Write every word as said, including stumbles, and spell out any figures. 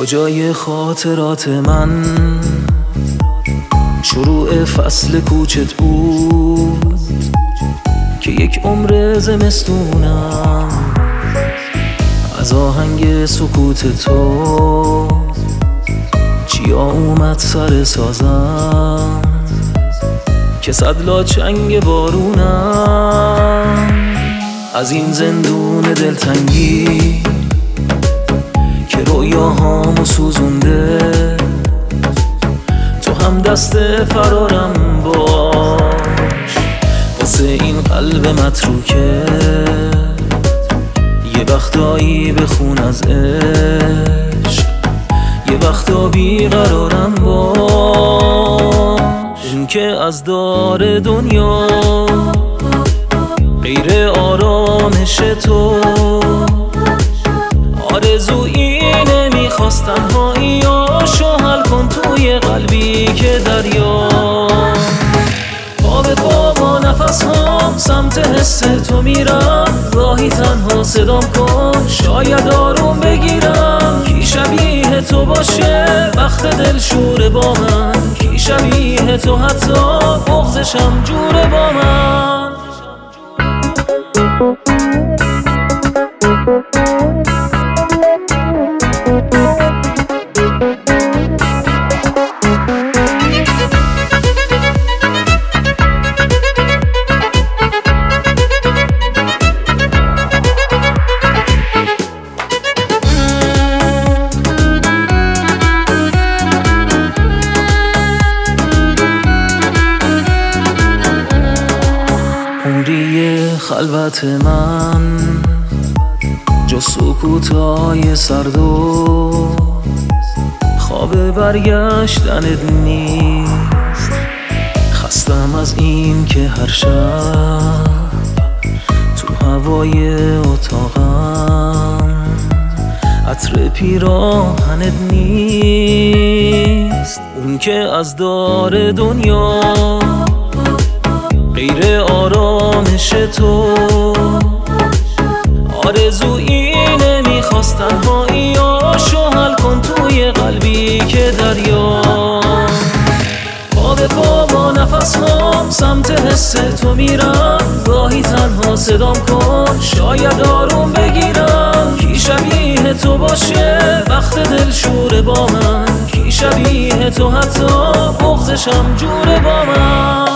کجای خاطرات من شروع فصل کوچت بود که یک عمر زمستونم از آهنگ سکوت تو چیا اومد سر سازم که صد لاچنگ بارونم از این زندون دلتنگی که رویاهامو سوزونده تو هم دست فرارم باش واسه این قلب متروکه یه وقتایی بخون از عشق یه وقتا بیقرارم باش این که از دار دنیا غیر آرامش تو آرزو اینه میخواست تنهاییاشو حل کن توی قلبی که دریا پا به پا با نفس هم سمت حس تو میرم راهی تنها صدام کن شاید آروم بگیرم کی شبیه تو باشه وقت دل شوره با من کی شبیه تو حتی بغضشم جوره با من عمری خلوت من جز سکوتای سرد و خواب برگشتنت نیست خستم از این که هر شب تو هوای اتاقم عطر پیراهنت نیست اون که از دار دنیا غیر آرامش تو آرزو اینه میخواست تنهاییاشو حل کن توی قلبی که دریا پا به پا با نفس هم سمت حس تو میرم راهی تنها صدام کن شاید آروم بگیرم کی شبیه تو باشه وقت دل شوره با من کی شبیه تو حتی بغضشم جوره با من